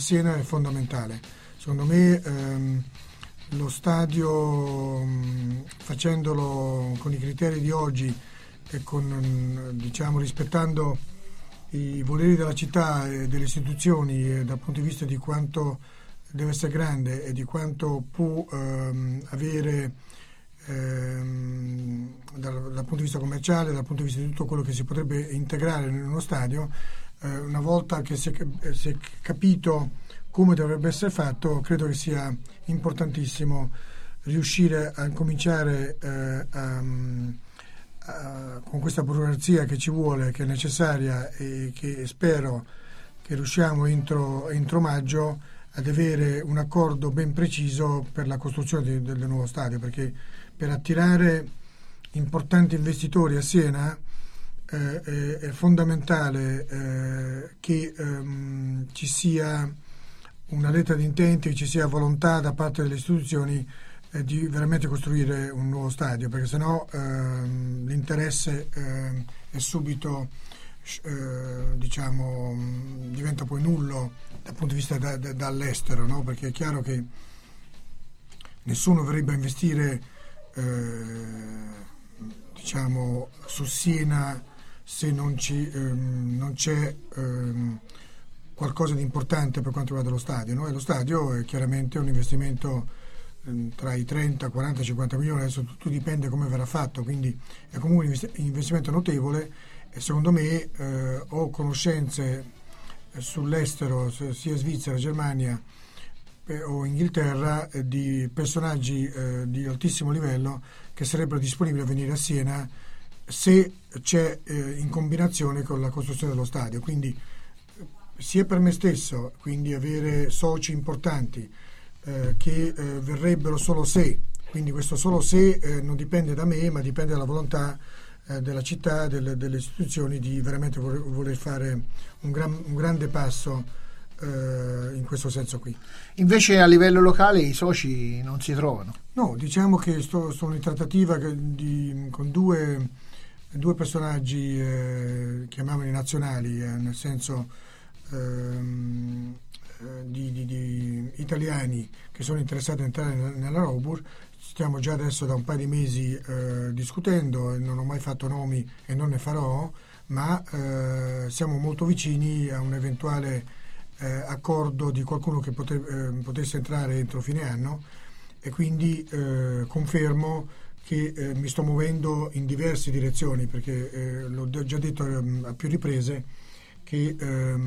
Siena è fondamentale. Secondo me lo stadio, facendolo con i criteri di oggi e con, diciamo, rispettando i voleri della città e delle istituzioni, dal punto di vista di quanto deve essere grande e di quanto può avere dal punto di vista commerciale, dal punto di vista di tutto quello che si potrebbe integrare in uno stadio, una volta che si è capito come dovrebbe essere fatto, credo che sia importantissimo riuscire a cominciare con questa burocrazia che ci vuole, che è necessaria, e che spero che riusciamo entro maggio ad avere un accordo ben preciso per la costruzione del nuovo stadio, perché per attirare importanti investitori a Siena è fondamentale che ci sia una lettera di intenti, che ci sia volontà da parte delle istituzioni di veramente costruire un nuovo stadio, perché sennò l'interesse è subito diciamo diventa poi nullo dal punto di vista dall'estero, no? Perché è chiaro che nessuno verrebbe a investire diciamo su Siena se non c'è qualcosa di importante per quanto riguarda lo stadio, no? E lo stadio è chiaramente un investimento tra i 30, 40, 50 milioni, adesso tutto dipende come verrà fatto, quindi è comunque un investimento notevole, e secondo me ho conoscenze sull'estero, sia Svizzera, Germania o Inghilterra, di personaggi di altissimo livello che sarebbero disponibili a venire a Siena se c'è in combinazione con la costruzione dello stadio, quindi sia per me stesso, quindi avere soci importanti che verrebbero solo se, quindi questo solo se non dipende da me, ma dipende dalla volontà della città, delle istituzioni, di veramente voler fare un grande passo in questo senso qui. Invece a livello locale i soci non si trovano? No, diciamo che sono in trattativa con due personaggi chiamiamoli nazionali, nel senso di italiani che sono interessati ad entrare nella Robur. Stiamo già adesso da un paio di mesi discutendo, non ho mai fatto nomi e non ne farò, ma siamo molto vicini a un eventuale accordo di qualcuno che potesse entrare entro fine anno, e quindi confermo che mi sto muovendo in diverse direzioni, perché l'ho già detto a più riprese che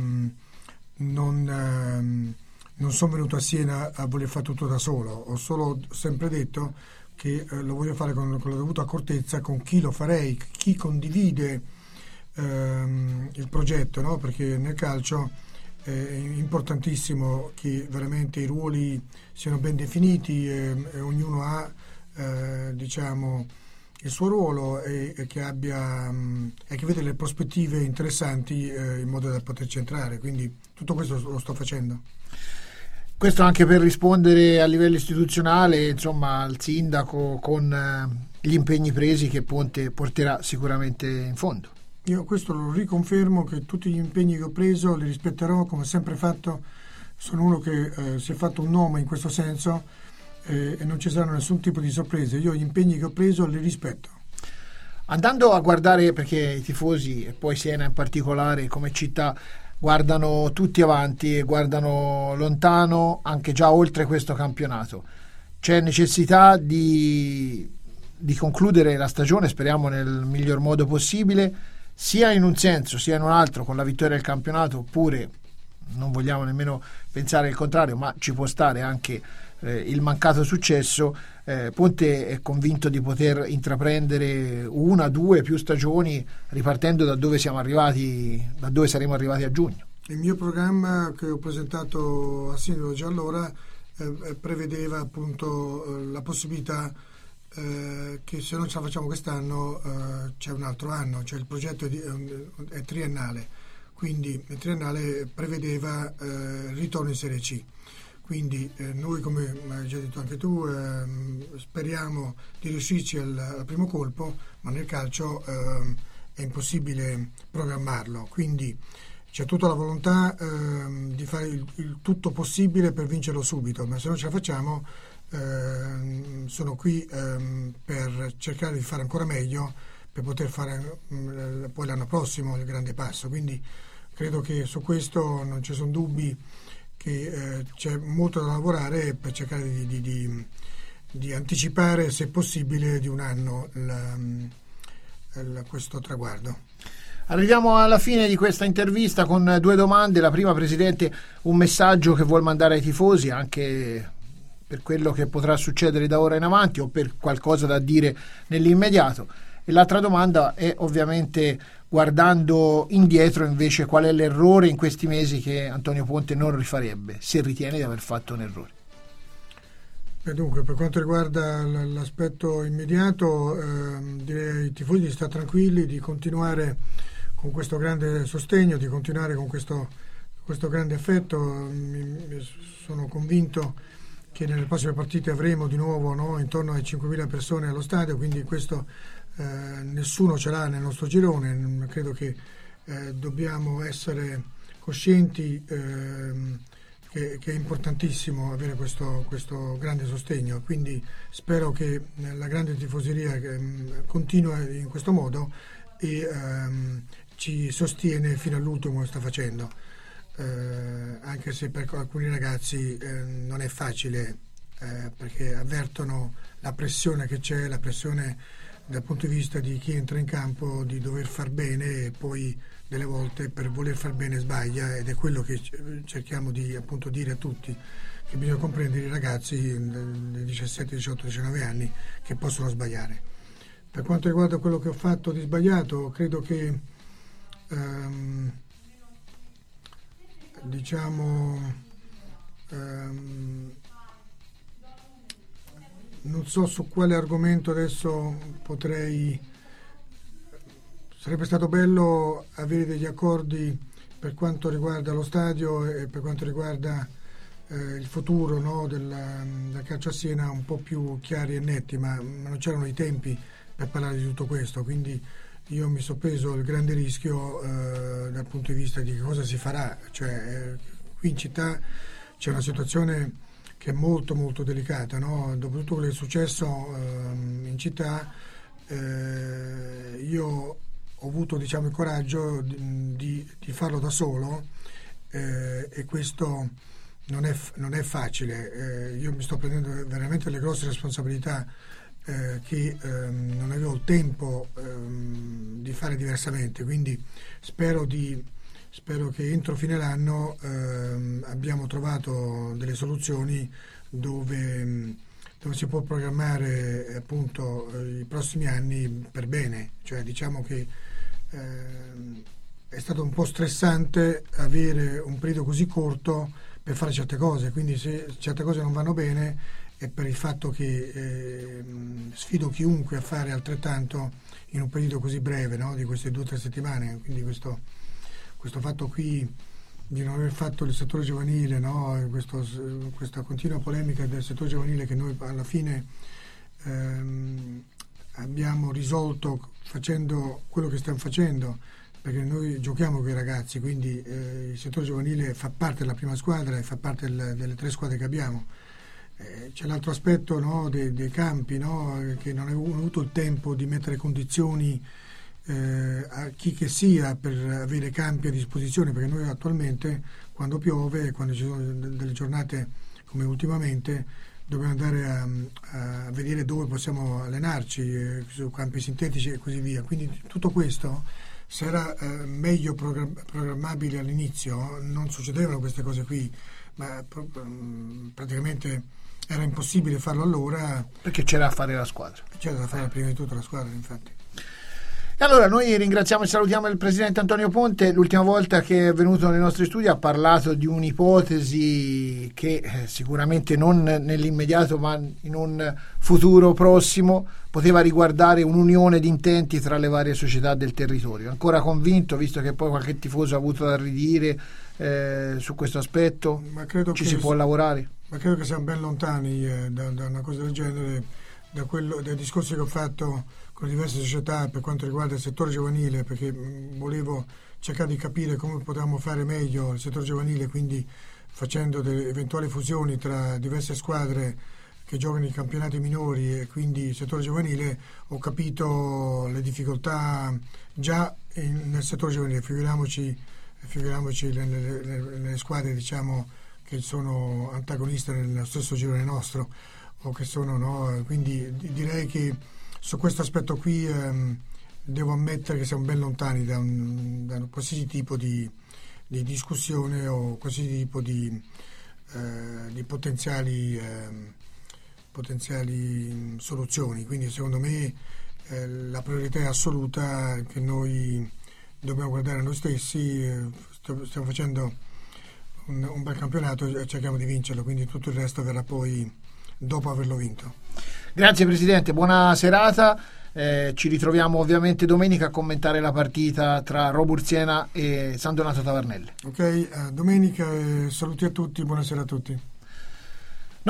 non sono venuto a Siena a voler fare tutto da solo, ho sempre detto che lo voglio fare con la dovuta accortezza, con chi lo farei, chi condivide il progetto, no? Perché nel calcio è importantissimo che veramente i ruoli siano ben definiti e ognuno ha diciamo il suo ruolo e che abbia e che vede le prospettive interessanti in modo da poterci entrare, quindi tutto questo lo sto facendo. Questo anche per rispondere a livello istituzionale, insomma, al sindaco, con gli impegni presi che Ponte porterà sicuramente in fondo. Io questo lo riconfermo, che tutti gli impegni che ho preso li rispetterò come ho sempre fatto. Sono uno che si è fatto un nome in questo senso e non ci saranno nessun tipo di sorprese. Io gli impegni che ho preso li rispetto. Andando a guardare, perché i tifosi e poi Siena in particolare come città guardano tutti avanti e guardano lontano, anche già oltre questo campionato, c'è necessità di concludere la stagione, speriamo nel miglior modo possibile, sia in un senso sia in un altro, con la vittoria del campionato, oppure non vogliamo nemmeno pensare il contrario, ma ci può stare anche il mancato successo. Ponte è convinto di poter intraprendere una, due, più stagioni ripartendo da dove saremo arrivati a giugno. Il mio programma che ho presentato a sindaco già allora prevedeva appunto la possibilità che se non ce la facciamo quest'anno c'è un altro anno, cioè il progetto è triennale, quindi il triennale prevedeva ritorno in Serie C. Quindi noi, come hai già detto anche tu, speriamo di riuscirci al primo colpo, ma nel calcio è impossibile programmarlo. Quindi c'è tutta la volontà di fare il tutto possibile per vincerlo subito, ma se non ce la facciamo sono qui per cercare di fare ancora meglio, per poter fare poi l'anno prossimo il grande passo. Quindi credo che su questo non ci sono dubbi, che c'è molto da lavorare per cercare di anticipare, se possibile, di un anno questo traguardo. Arriviamo alla fine di questa intervista con 2 domande. La prima, Presidente, un messaggio che vuol mandare ai tifosi anche per quello che potrà succedere da ora in avanti o per qualcosa da dire nell'immediato. E l'altra domanda è ovviamente, guardando indietro invece, qual è l'errore in questi mesi che Antonio Ponte non rifarebbe, se ritiene di aver fatto un errore. Dunque, per quanto riguarda l'aspetto immediato, direi ai tifosi di stare tranquilli, di continuare con questo grande sostegno, di continuare con questo grande affetto. Sono convinto che nelle prossime partite avremo di nuovo, no, intorno ai 5.000 persone allo stadio, quindi questo nessuno ce l'ha nel nostro girone. Credo che dobbiamo essere coscienti che è importantissimo avere questo grande sostegno, quindi spero che la grande tifoseria continui in questo modo e ci sostiene fino all'ultimo come sta facendo, anche se per alcuni ragazzi non è facile, perché avvertono la pressione che c'è, la pressione dal punto di vista di chi entra in campo di dover far bene, e poi delle volte per voler far bene sbaglia, ed è quello che cerchiamo di appunto dire a tutti, che bisogna comprendere i ragazzi dei 17, 18, 19 anni che possono sbagliare. Per quanto riguarda quello che ho fatto di sbagliato, credo che non so su quale argomento adesso sarebbe stato bello avere degli accordi per quanto riguarda lo stadio e per quanto riguarda il futuro, no, del calcio a Siena, un po' più chiari e netti, ma non c'erano i tempi per parlare di tutto questo, quindi io mi sono preso il grande rischio dal punto di vista di che cosa si farà. Cioè, qui in città c'è una situazione che è molto molto delicata, no? Dopo tutto quello che è successo in città, io ho avuto, diciamo, il coraggio di farlo da solo, e questo non è facile. Io mi sto prendendo veramente le grosse responsabilità che non avevo il tempo di fare diversamente, quindi spero che entro fine l'anno abbiamo trovato delle soluzioni dove si può programmare appunto i prossimi anni per bene. Cioè, diciamo che è stato un po' stressante avere un periodo così corto per fare certe cose, quindi se certe cose non vanno bene è per il fatto che sfido chiunque a fare altrettanto in un periodo così breve, no? Di queste 2 o 3 settimane. Quindi questo fatto qui di non aver fatto il settore giovanile, no? Questa continua polemica del settore giovanile che noi alla fine abbiamo risolto facendo quello che stiamo facendo, perché noi giochiamo con i ragazzi, quindi il settore giovanile fa parte della prima squadra e fa parte delle 3 squadre che abbiamo. C'è l'altro aspetto, no, dei campi, no, che non avevo avuto il tempo di mettere condizioni a chi che sia per avere campi a disposizione, perché noi attualmente quando piove, quando ci sono delle giornate come ultimamente, dobbiamo andare a vedere dove possiamo allenarci, su campi sintetici e così via. Quindi tutto questo, se era meglio programmabile all'inizio, non succedevano queste cose qui, ma praticamente era impossibile farlo allora, perché c'era da fare la squadra. C'era da fare prima di tutto la squadra, infatti. E allora noi ringraziamo e salutiamo il Presidente Antonio Ponte. L'ultima volta che è venuto nei nostri studi ha parlato di un'ipotesi che sicuramente non nell'immediato ma in un futuro prossimo poteva riguardare un'unione di intenti tra le varie società del territorio. Ancora convinto, visto che poi qualche tifoso ha avuto da ridire su questo aspetto? Ma credo ci si può lavorare? Ma credo che siamo ben lontani da una cosa del genere, dai discorsi che ho fatto con diverse società per quanto riguarda il settore giovanile, perché volevo cercare di capire come potremmo fare meglio il settore giovanile, quindi facendo delle eventuali fusioni tra diverse squadre che giocano in campionati minori e quindi il settore giovanile. Ho capito le difficoltà già nel settore giovanile, figuriamoci le squadre, diciamo, che sono antagoniste nello stesso girone nostro o che sono, no? Quindi direi che su questo aspetto qui devo ammettere che siamo ben lontani da un qualsiasi tipo di discussione o qualsiasi tipo di potenziali soluzioni. Quindi secondo me la priorità è assoluta, che noi dobbiamo guardare a noi stessi. Stiamo facendo un bel campionato e cerchiamo di vincerlo, quindi tutto il resto verrà poi dopo averlo vinto. Grazie Presidente, buona serata. Ci ritroviamo ovviamente domenica a commentare la partita tra Robur Siena e San Donato Tavernelle. Ok, domenica, saluti a tutti, buonasera a tutti.